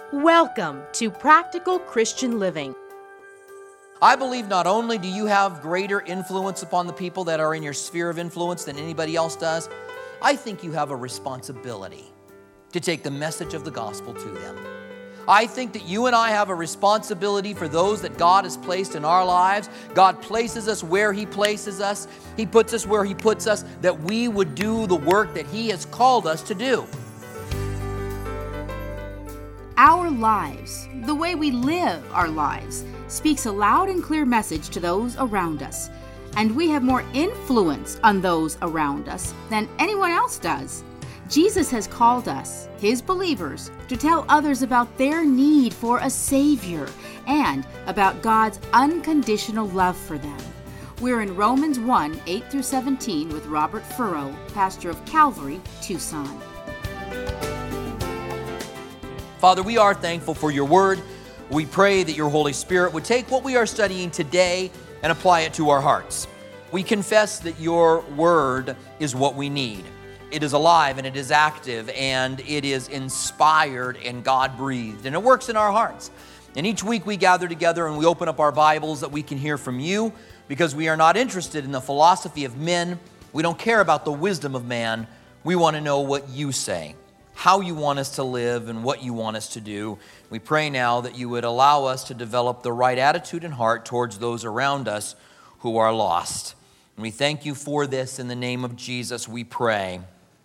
Welcome to Practical Christian Living. I believe not only do you have greater influence upon the people that are in your sphere of influence than anybody else does, I think you have a responsibility to take the message of the gospel to them. I think that you and I have a responsibility for those that God has placed in our lives. God places us where He places us. He puts us where He puts us, that we would do the work that He has called us to do. Our lives, the way we live our lives, speaks a loud and clear message to those around us. And we have more influence on those around us than anyone else does. Jesus has called us, His believers, to tell others about their need for a Savior and about God's unconditional love for them. We're in Romans 1, 8 through 17 with Robert Furrow, pastor of Calvary, Tucson. Father, we are thankful for your word. We pray that your Holy Spirit would take what we are studying today and apply it to our hearts. We confess that your word is what we need. It is alive and it is active and it is inspired and God-breathed, and it works in our hearts. And each week we gather together and we open up our Bibles that we can hear from you, because we are not interested in the philosophy of men. We don't care about the wisdom of man. We want to know what you say, how you want us to live, and what you want us to do. We pray now that you would allow us to develop the right attitude and heart towards those around us who are lost. And we thank you for this. In the name of Jesus, we pray.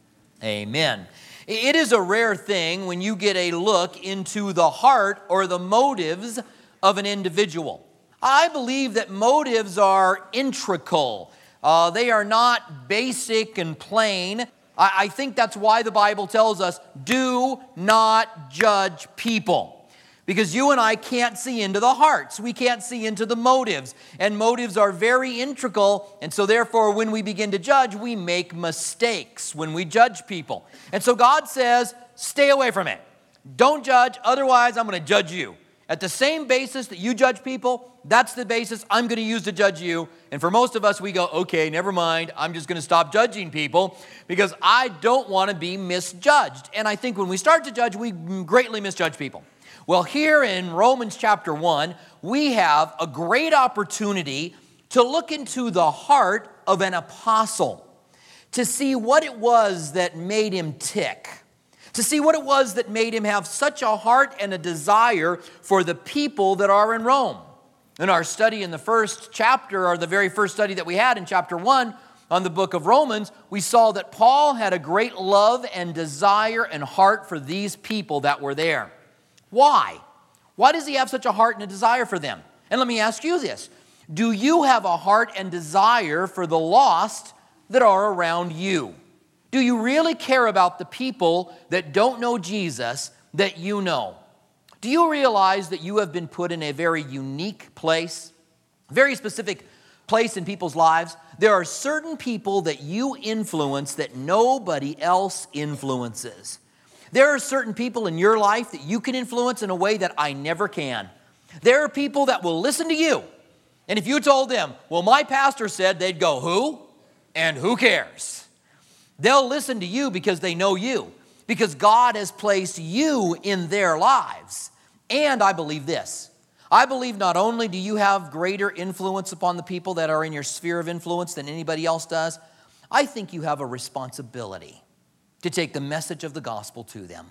Amen. It is a rare thing when you get a look into the heart or the motives of an individual. I believe that motives are integral. They are not basic and plain. I think that's why the Bible tells us, do not judge people. Because you and I can't see into the hearts. We can't see into the motives. And motives are very integral. And so therefore, when we begin to judge, we make mistakes when we judge people. And so God says, stay away from it. Don't judge, otherwise I'm going to judge you. At the same basis that you judge people, that's the basis I'm going to use to judge you. And for most of us, we go, okay, never mind. I'm just going to stop judging people because I don't want to be misjudged. And I think when we start to judge, we greatly misjudge people. Well, here in Romans chapter 1, we have a great opportunity to look into the heart of an apostle, to see what it was that made him tick, to see what it was that made him have such a heart and a desire for the people that are in Rome. In our study in the first chapter, or the very first study that we had in chapter 1 on the book of Romans, we saw that Paul had a great love and desire and heart for these people that were there. Why? Why does he have such a heart and a desire for them? And let me ask you this. Do you have a heart and desire for the lost that are around you? Do you really care about the people that don't know Jesus that you know? Do you realize that you have been put in a very unique place, very specific place in people's lives? There are certain people that you influence that nobody else influences. There are certain people in your life that you can influence in a way that I never can. There are people that will listen to you. And if you told them, well, my pastor said, they'd go, who? And who cares? They'll listen to you because they know you, because God has placed you in their lives. And I believe this. I believe not only do you have greater influence upon the people that are in your sphere of influence than anybody else does, I think you have a responsibility to take the message of the gospel to them.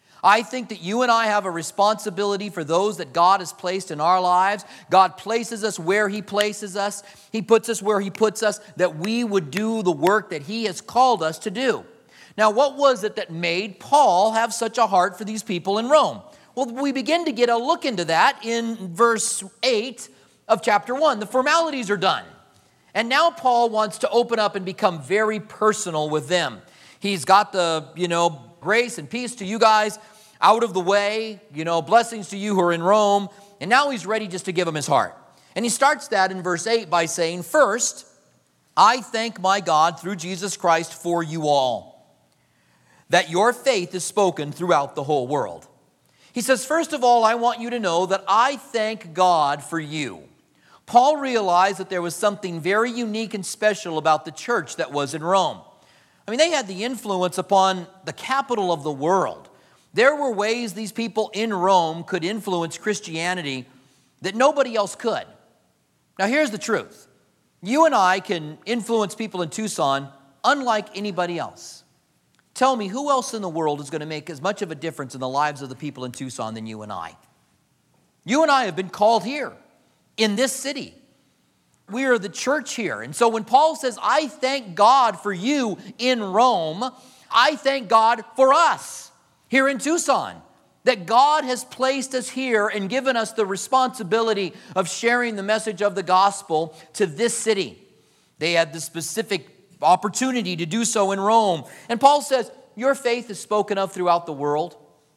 I think that you and I have a responsibility for those that God has placed in our lives. God places us where He places us. He puts us where He puts us, that we would do the work that He has called us to do. Now, what was it that made Paul have such a heart for these people in Rome? Well, we begin to get a look into that in verse 8 of chapter 1. The formalities are done. And now Paul wants to open up and become very personal with them. He's got the, grace and peace to you guys out of the way, blessings to you who are in Rome. And now he's ready just to give them his heart. And he starts that in verse 8 by saying, first, I thank my God through Jesus Christ for you all, that your faith is spoken throughout the whole world. He says, first of all, I want you to know that I thank God for you. Paul realized that there was something very unique and special about the church that was in Rome. They had the influence upon the capital of the world. There were ways these people in Rome could influence Christianity that nobody else could. Now here's the truth. You and I can influence people in Tucson unlike anybody else. Tell me, who else in the world is going to make as much of a difference in the lives of the people in Tucson than you and I? You and I have been called here in this city. We are the church here. And so when Paul says, I thank God for you in Rome, I thank God for us here in Tucson, that God has placed us here and given us the responsibility of sharing the message of the gospel to this city. They had the specific opportunity to do so in Rome. And Paul says, your faith is spoken of throughout the world.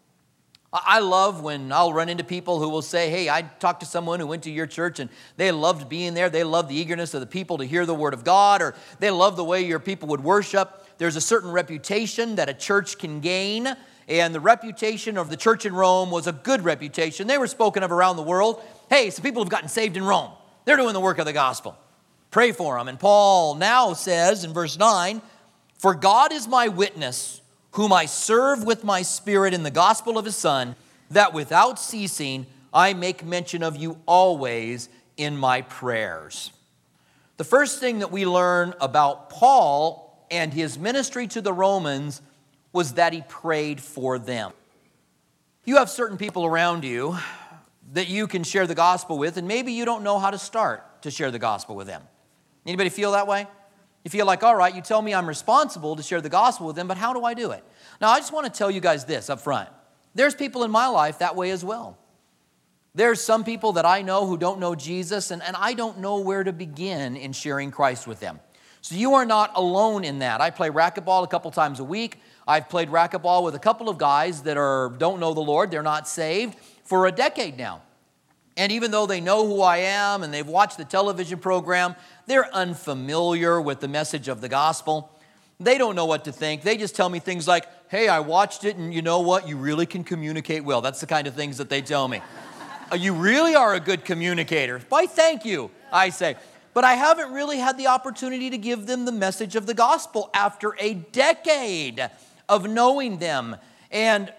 I love when I'll run into people who will say, hey, I talked to someone who went to your church and they loved being there. They loved the eagerness of the people to hear the word of God, or they love the way your people would worship. There's a certain reputation that a church can gain, and the reputation of the church in Rome was a good reputation. They were spoken of around the world. Hey, some people have gotten saved in Rome. They're doing the work of the gospel. Pray for them. And Paul now says in verse 9, for God is my witness, whom I serve with my spirit in the gospel of his Son, that without ceasing I make mention of you always in my prayers. The first thing that we learn about Paul and his ministry to the Romans was that he prayed for them. You have certain people around you that you can share the gospel with, and maybe you don't know how to start to share the gospel with them. Anybody feel that way? You feel like, all right, you tell me I'm responsible to share the gospel with them, but how do I do it? Now, I just want to tell you guys this up front. There's people in my life that way as well. There's some people that I know who don't know Jesus, and I don't know where to begin in sharing Christ with them. So you are not alone in that. I play racquetball a couple times a week. I've played racquetball with a couple of guys that don't know the Lord. They're not saved for a decade now. And even though they know who I am and they've watched the television program, they're unfamiliar with the message of the gospel. They don't know what to think. They just tell me things like, hey, I watched it and you know what? You really can communicate well. That's the kind of things that they tell me. You really are a good communicator. Why, thank you, I say. But I haven't really had the opportunity to give them the message of the gospel after a decade of knowing them. And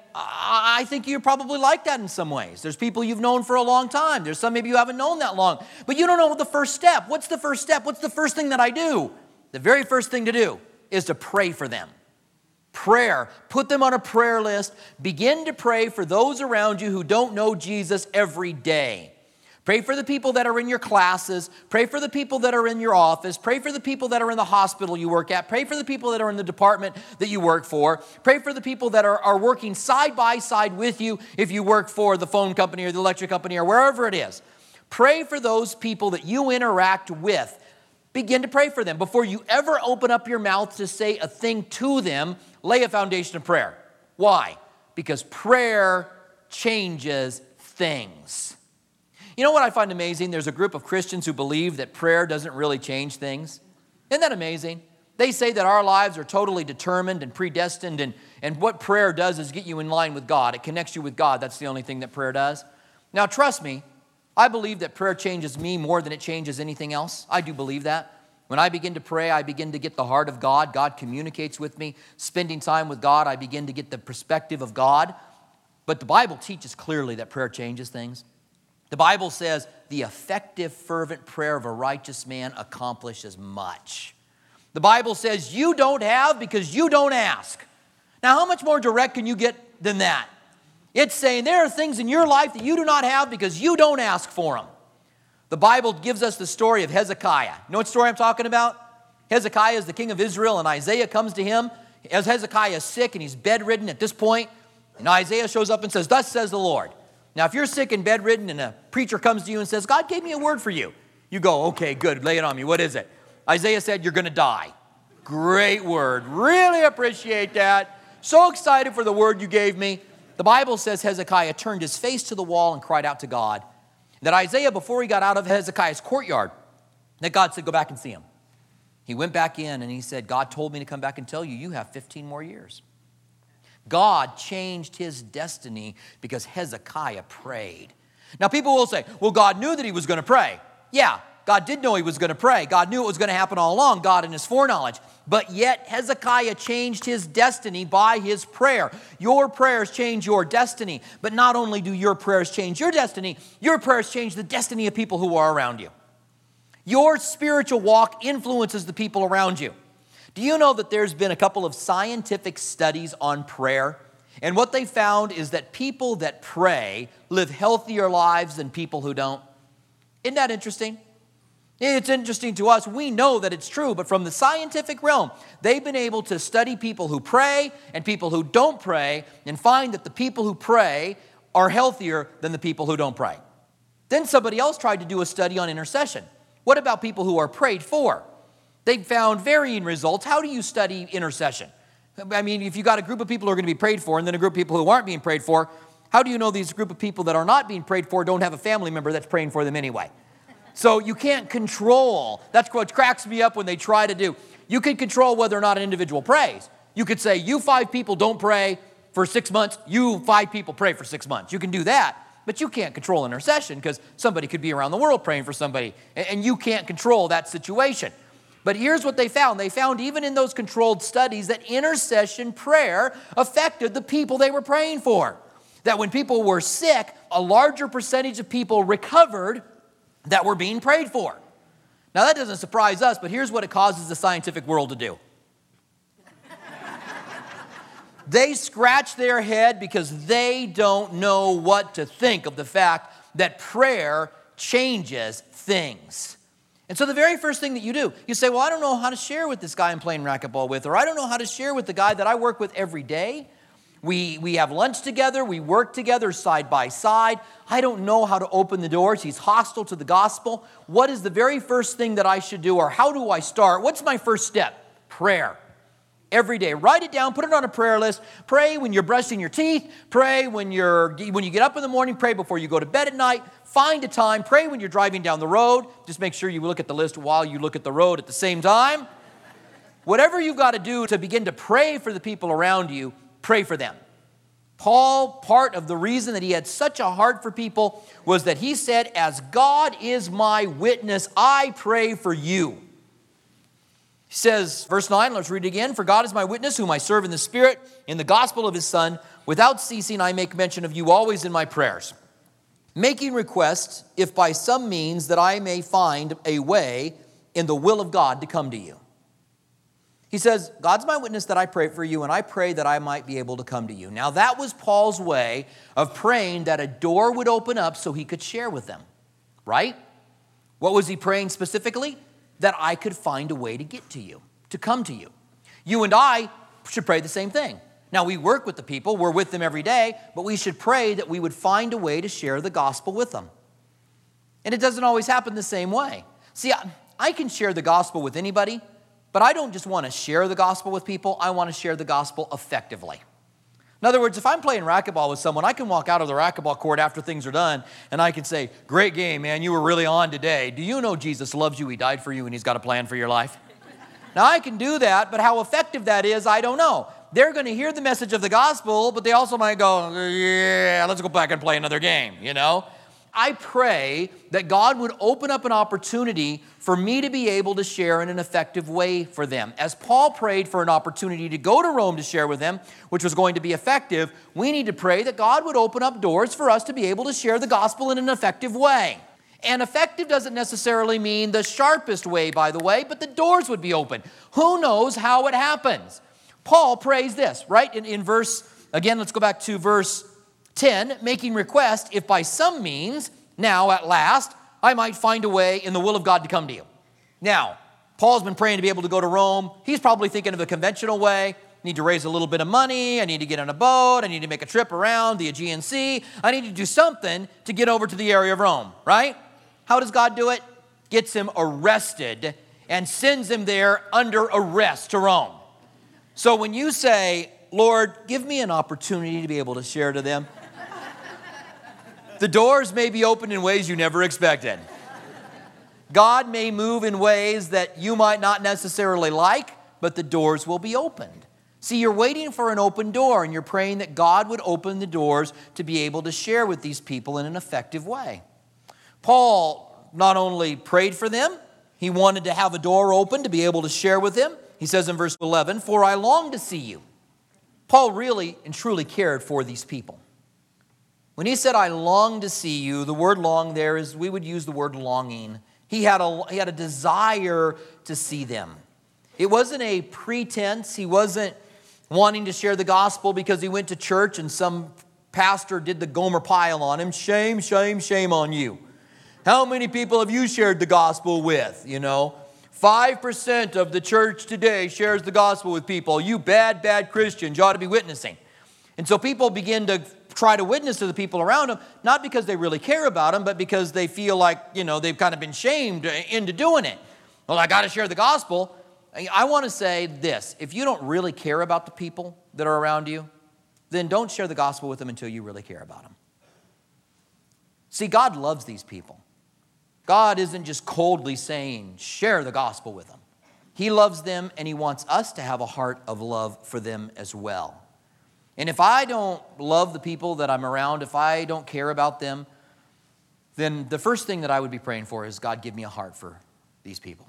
I think you're probably like that in some ways. There's people you've known for a long time. There's some maybe you haven't known that long. But you don't know the first step. What's the first step? What's the first thing that I do? The very first thing to do is to pray for them. Prayer. Put them on a prayer list. Begin to pray for those around you who don't know Jesus every day. Pray for the people that are in your classes. Pray for the people that are in your office. Pray for the people that are in the hospital you work at. Pray for the people that are in the department that you work for. Pray for the people that are working side by side with you if you work for the phone company or the electric company or wherever it is. Pray for those people that you interact with. Begin to pray for them. Before you ever open up your mouth to say a thing to them, lay a foundation of prayer. Why? Because prayer changes things. You know what I find amazing? There's a group of Christians who believe that prayer doesn't really change things. Isn't that amazing? They say that our lives are totally determined and predestined, and what prayer does is get you in line with God. It connects you with God. That's the only thing that prayer does. Now, trust me, I believe that prayer changes me more than it changes anything else. I do believe that. When I begin to pray, I begin to get the heart of God. God communicates with me. Spending time with God, I begin to get the perspective of God. But the Bible teaches clearly that prayer changes things. The Bible says the effective, fervent prayer of a righteous man accomplishes much. The Bible says you don't have because you don't ask. Now, how much more direct can you get than that? It's saying there are things in your life that you do not have because you don't ask for them. The Bible gives us the story of Hezekiah. You know what story I'm talking about? Hezekiah is the king of Israel, and Isaiah comes to him as Hezekiah is sick and he's bedridden at this point. And Isaiah shows up and says, thus says the Lord. Now, if you're sick and bedridden and a preacher comes to you and says, God gave me a word for you, you go, okay, good, lay it on me. What is it? Isaiah said, you're going to die. Great word. Really appreciate that. So excited for the word you gave me. The Bible says Hezekiah turned his face to the wall and cried out to God. That Isaiah, before he got out of Hezekiah's courtyard, that God said, go back and see him. He went back in and he said, God told me to come back and tell you, you have 15 more years. God changed his destiny because Hezekiah prayed. Now, people will say, well, God knew that he was going to pray. Yeah, God did know he was going to pray. God knew it was going to happen all along, God in his foreknowledge. But yet Hezekiah changed his destiny by his prayer. Your prayers change your destiny. But not only do your prayers change your destiny, your prayers change the destiny of people who are around you. Your spiritual walk influences the people around you. Do you know that there's been a couple of scientific studies on prayer? And what they found is that people that pray live healthier lives than people who don't. Isn't that interesting? It's interesting to us. We know that it's true, but from the scientific realm, they've been able to study people who pray and people who don't pray and find that the people who pray are healthier than the people who don't pray. Then somebody else tried to do a study on intercession. What about people who are prayed for? They found varying results. How do you study intercession? I mean, if you got a group of people who are going to be prayed for and then a group of people who aren't being prayed for, how do you know these group of people that are not being prayed for don't have a family member that's praying for them anyway? So you can't control. That's what cracks me up when they try to do. You can control whether or not an individual prays. You could say, you 5 people don't pray for 6 months. You 5 people pray for 6 months. You can do that. But you can't control intercession because somebody could be around the world praying for somebody, and you can't control that situation. But here's what they found. They found even in those controlled studies that intercession prayer affected the people they were praying for. That when people were sick, a larger percentage of people recovered that were being prayed for. Now that doesn't surprise us, but here's what it causes the scientific world to do. They scratch their head because they don't know what to think of the fact that prayer changes things. And so the very first thing that you do, you say, well, I don't know how to share with this guy I'm playing racquetball with, or I don't know how to share with the guy that I work with every day. We have lunch together, we work together side by side. I don't know how to open the doors. He's hostile to the gospel. What is the very first thing that I should do, or how do I start? What's my first step? Prayer. Every day. Write it down, put it on a prayer list. Pray when you're brushing your teeth. Pray when you get up in the morning. Pray before you go to bed at night. Find a time. Pray when you're driving down the road. Just make sure you look at the list while you look at the road at the same time. Whatever you've got to do to begin to pray for the people around you, pray for them. Paul, part of the reason that he had such a heart for people was that he said, as God is my witness, I pray for you. He says, verse 9, let's read it again. For God is my witness, whom I serve in the Spirit, in the gospel of his Son. Without ceasing, I make mention of you always in my prayers, making request, if by some means that I may find a way in the will of God to come to you. He says, God's my witness that I pray for you, and I pray that I might be able to come to you. Now, that was Paul's way of praying that a door would open up so he could share with them, right? What was he praying specifically? That I could find a way to get to you, to come to you. You and I should pray the same thing. Now, we work with the people, we're with them every day, but we should pray that we would find a way to share the gospel with them. And it doesn't always happen the same way. See, I can share the gospel with anybody, but I don't just want to share the gospel with people, I want to share the gospel effectively. In other words, if I'm playing racquetball with someone, I can walk out of the racquetball court after things are done, and I can say, great game, man, you were really on today. Do you know Jesus loves you, he died for you, and he's got a plan for your life? Now, I can do that, but how effective that is, I don't know. They're going to hear the message of the gospel, but they also might go, yeah, let's go back and play another game, you know? I pray that God would open up an opportunity for me to be able to share in an effective way for them. As Paul prayed for an opportunity to go to Rome to share with them, which was going to be effective, we need to pray that God would open up doors for us to be able to share the gospel in an effective way. And effective doesn't necessarily mean the sharpest way, by the way, but the doors would be open. Who knows how it happens? Paul prays this, right? In verse, again, let's go back to verse 10, making request, if by some means, now at last, I might find a way in the will of God to come to you. Now, Paul's been praying to be able to go to Rome. He's probably thinking of a conventional way. I need to raise a little bit of money. I need to get on a boat. I need to make a trip around the Aegean Sea. I need to do something to get over to the area of Rome, right? How does God do it? Gets him arrested and sends him there under arrest to Rome. So when you say, Lord, give me an opportunity to be able to share to them, the doors may be opened in ways you never expected. God may move in ways that you might not necessarily like, but the doors will be opened. See, you're waiting for an open door, and you're praying that God would open the doors to be able to share with these people in an effective way. Paul not only prayed for them, he wanted to have a door open to be able to share with them. He says in verse 11, "For I long to see you." Paul really and truly cared for these people. When he said, "I long to see you," the word long there is, we would use the word longing. He had a desire to see them. It wasn't a pretense. He wasn't wanting to share the gospel because he went to church and some pastor did the Gomer pile on him. Shame, shame, shame on you. How many people have you shared the gospel with? 5% of the church today shares the gospel with people. You bad Christians, you ought to be witnessing. And so people begin to try to witness to the people around them, not because they really care about them, but because they feel like, they've kind of been shamed into doing it. Well, I got to share the gospel. I want to say this. If you don't really care about the people that are around you, then don't share the gospel with them until you really care about them. See, God loves these people. God isn't just coldly saying, share the gospel with them. He loves them, and he wants us to have a heart of love for them as well. And if I don't love the people that I'm around, if I don't care about them, then the first thing that I would be praying for is, God, give me a heart for these people.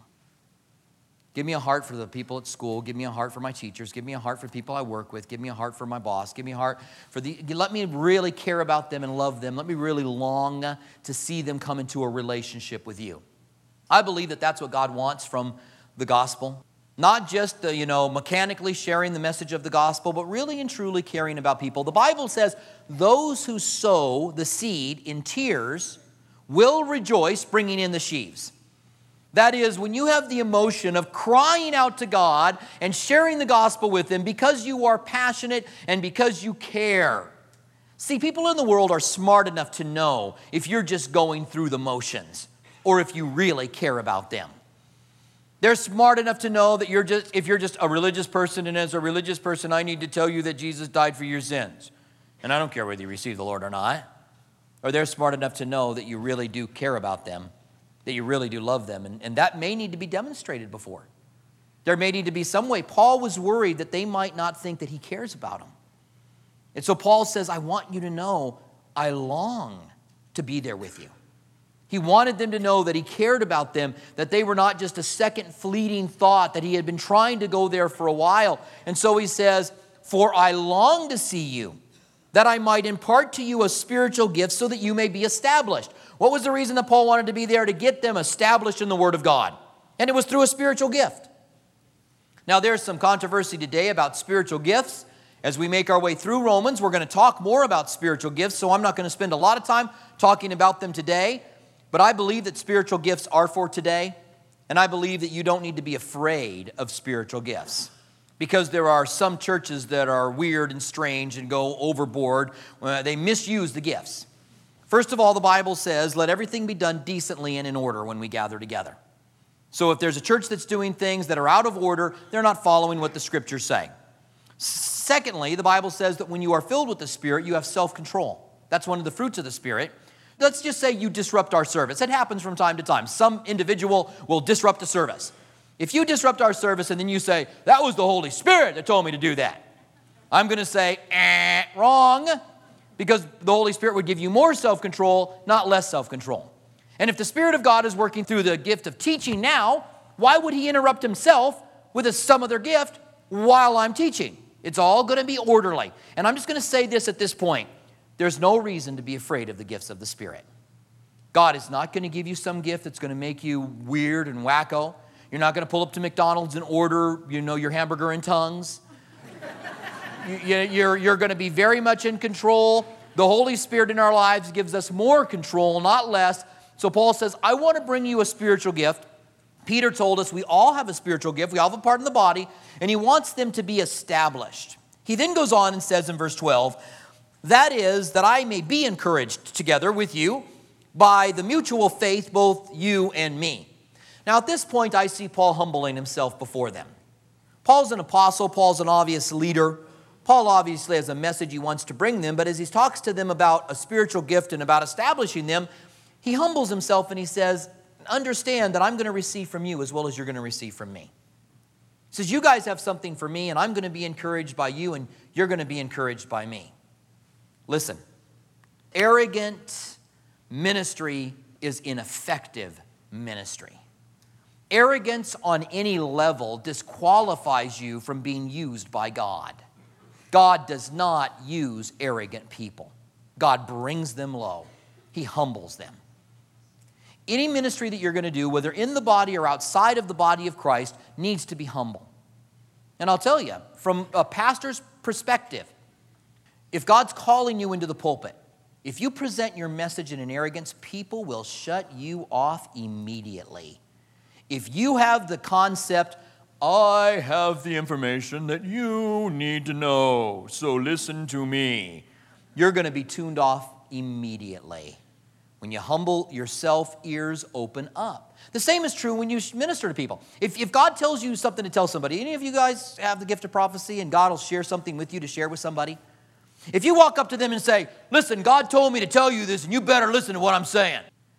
Give me a heart for the people at school. Give me a heart for my teachers. Give me a heart for people I work with. Give me a heart for my boss. Give me a heart for let me really care about them and love them. Let me really long to see them come into a relationship with you. I believe that that's what God wants from the gospel. Not just, mechanically sharing the message of the gospel, but really and truly caring about people. The Bible says, those who sow the seed in tears will rejoice, bringing in the sheaves. That is, when you have the emotion of crying out to God and sharing the gospel with Him because you are passionate and because you care. See, people in the world are smart enough to know if you're just going through the motions or if you really care about them. They're smart enough to know that if you're just a religious person, and as a religious person, I need to tell you that Jesus died for your sins. And I don't care whether you receive the Lord or not. Or they're smart enough to know that you really do care about them, that you really do love them. And that may need to be demonstrated before. There may need to be some way. Paul was worried that they might not think that he cares about them. And so Paul says, I want you to know I long to be there with you. He wanted them to know that he cared about them, that they were not just a second fleeting thought, that he had been trying to go there for a while. And so he says, for I long to see you, that I might impart to you a spiritual gift so that you may be established. What was the reason that Paul wanted to be there? To get them established in the Word of God. And it was through a spiritual gift. Now there's some controversy today about spiritual gifts. As we make our way through Romans, we're going to talk more about spiritual gifts, so I'm not going to spend a lot of time talking about them today. But I believe that spiritual gifts are for today, and I believe that you don't need to be afraid of spiritual gifts. Because there are some churches that are weird and strange and go overboard. They misuse the gifts. First of all, the Bible says, let everything be done decently and in order when we gather together. So if there's a church that's doing things that are out of order, they're not following what the Scriptures say. Secondly, the Bible says that when you are filled with the Spirit, you have self-control. That's one of the fruits of the Spirit. Let's just say you disrupt our service. It happens from time to time. Some individual will disrupt a service. If you disrupt our service and then you say, that was the Holy Spirit that told me to do that, I'm going to say, wrong, because the Holy Spirit would give you more self-control, not less self-control. And if the Spirit of God is working through the gift of teaching now, why would He interrupt Himself with some other gift while I'm teaching? It's all going to be orderly. And I'm just going to say this at this point. There's no reason to be afraid of the gifts of the Spirit. God is not going to give you some gift that's going to make you weird and wacko. You're not going to pull up to McDonald's and order, your hamburger in tongues. You're going to be very much in control. The Holy Spirit in our lives gives us more control, not less. So Paul says, I want to bring you a spiritual gift. Peter told us we all have a spiritual gift. We all have a part in the body, and he wants them to be established. He then goes on and says in verse 12, that is, that I may be encouraged together with you by the mutual faith, both you and me. Now at this point, I see Paul humbling himself before them. Paul's an apostle. Paul's an obvious leader. Paul obviously has a message he wants to bring them, but as he talks to them about a spiritual gift and about establishing them, he humbles himself and he says, understand that I'm going to receive from you as well as you're going to receive from me. He says, you guys have something for me, and I'm going to be encouraged by you, and you're going to be encouraged by me. Listen, arrogant ministry is ineffective ministry. Arrogance on any level disqualifies you from being used by God. God does not use arrogant people. God brings them low. He humbles them. Any ministry that you're going to do, whether in the body or outside of the body of Christ, needs to be humble. And I'll tell you, from a pastor's perspective, if God's calling you into the pulpit, if you present your message in an arrogance, people will shut you off immediately. If you have the concept, I have the information that you need to know, so listen to me, you're going to be tuned off immediately. When you humble yourself, ears open up. The same is true when you minister to people. If God tells you something to tell somebody, any of you guys have the gift of prophecy and God will share something with you to share with somebody? If you walk up to them and say, listen, God told me to tell you this and you better listen to what I'm saying.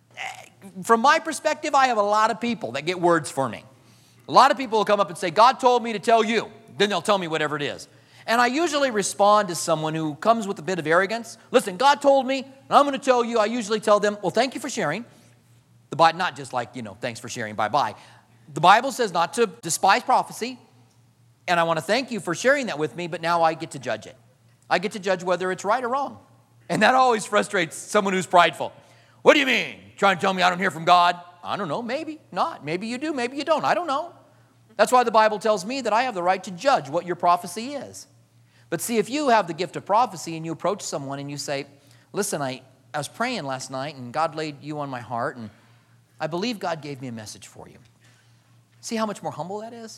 From my perspective, I have a lot of people that get words for me. A lot of people will come up and say, God told me to tell you. Then they'll tell me whatever it is. And I usually respond to someone who comes with a bit of arrogance. Listen, God told me, and I'm going to tell you. I usually tell them, well, thank you for sharing. The Bible, not just like, thanks for sharing, bye-bye. The Bible says not to despise prophecy, and I want to thank you for sharing that with me, but now I get to judge it. I get to judge whether it's right or wrong. And that always frustrates someone who's prideful. What do you mean? Trying to tell me I don't hear from God? I don't know, maybe not. Maybe you do, maybe you don't. I don't know. That's why the Bible tells me that I have the right to judge what your prophecy is. But see, if you have the gift of prophecy and you approach someone and you say, listen, I was praying last night and God laid you on my heart and I believe God gave me a message for you. See how much more humble that is?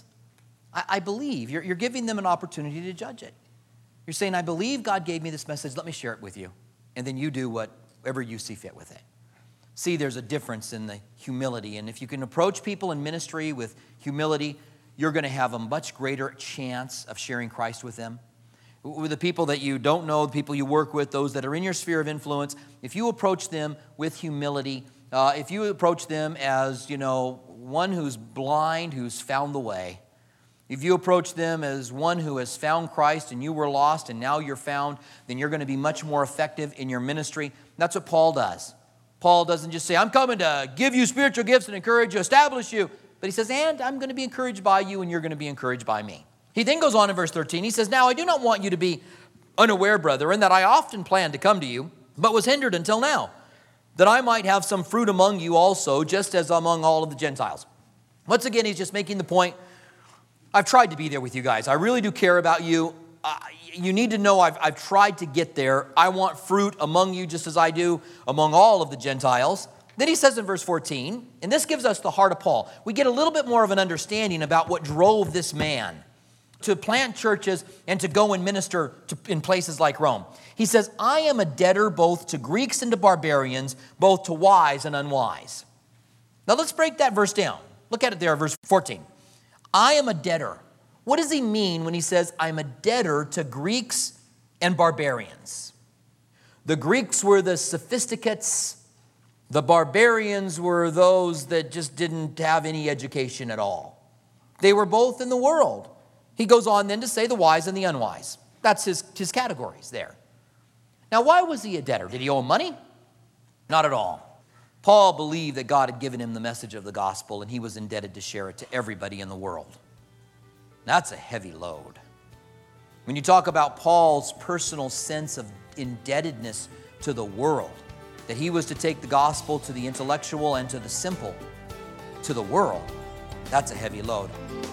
I believe. You're giving them an opportunity to judge it. You're saying, I believe God gave me this message. Let me share it with you. And then you do whatever you see fit with it. See, there's a difference in the humility. And if you can approach people in ministry with humility, you're going to have a much greater chance of sharing Christ with them. With the people that you don't know, the people you work with, those that are in your sphere of influence, if you approach them with humility, if you approach them as, one who's blind, who's found the way, if you approach them as one who has found Christ and you were lost and now you're found, then you're going to be much more effective in your ministry. That's what Paul does. Paul doesn't just say, I'm coming to give you spiritual gifts and encourage you, establish you. But he says, and I'm going to be encouraged by you and you're going to be encouraged by me. He then goes on in verse 13. He says, now I do not want you to be unaware, brethren, that I often planned to come to you, but was hindered until now, that I might have some fruit among you also, just as among all of the Gentiles. Once again, he's just making the point, I've tried to be there with you guys. I really do care about you. You need to know I've tried to get there. I want fruit among you just as I do among all of the Gentiles. Then he says in verse 14, and this gives us the heart of Paul. We get a little bit more of an understanding about what drove this man to plant churches and to go and minister in places like Rome. He says, I am a debtor both to Greeks and to barbarians, both to wise and unwise. Now let's break that verse down. Look at it there, verse 14. I am a debtor. What does he mean when he says, I'm a debtor to Greeks and barbarians? The Greeks were the sophisticates. The barbarians were those that just didn't have any education at all. They were both in the world. He goes on then to say the wise and the unwise. That's his categories there. Now, why was he a debtor? Did he owe him money? Not at all. Paul believed that God had given him the message of the gospel and he was indebted to share it to everybody in the world. That's a heavy load. When you talk about Paul's personal sense of indebtedness to the world, that he was to take the gospel to the intellectual and to the simple, to the world, that's a heavy load.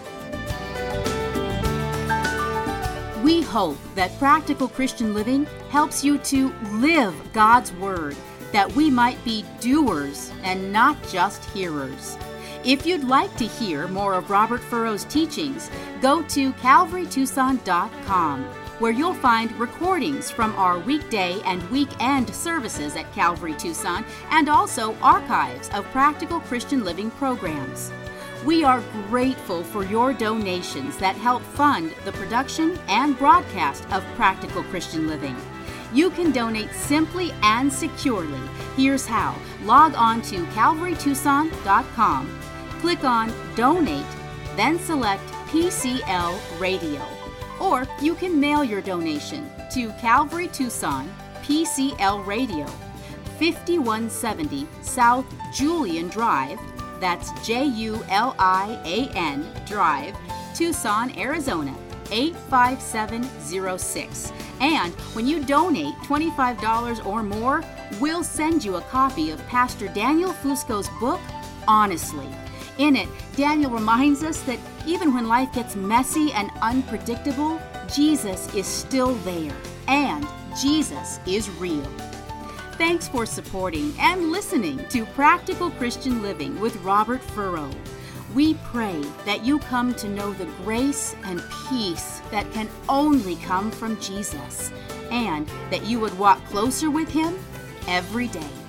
We hope that Practical Christian Living helps you to live God's Word, that we might be doers and not just hearers. If you'd like to hear more of Robert Furrow's teachings, go to calvarytucson.com, where you'll find recordings from our weekday and weekend services at Calvary Tucson and also archives of Practical Christian Living programs. We are grateful for your donations that help fund the production and broadcast of Practical Christian Living. You can donate simply and securely. Here's how. Log on to calvarytucson.com, click on Donate, then select PCL Radio. Or you can mail your donation to Calvary Tucson, PCL Radio, 5170 South Julian Drive, that's Julian Drive, Tucson, Arizona, 85706. And when you donate $25 or more, we'll send you a copy of Pastor Daniel Fusco's book, Honestly. In it, Daniel reminds us that even when life gets messy and unpredictable, Jesus is still there, and Jesus is real. Thanks for supporting and listening to Practical Christian Living with Robert Furrow. We pray that you come to know the grace and peace that can only come from Jesus, and that you would walk closer with Him every day.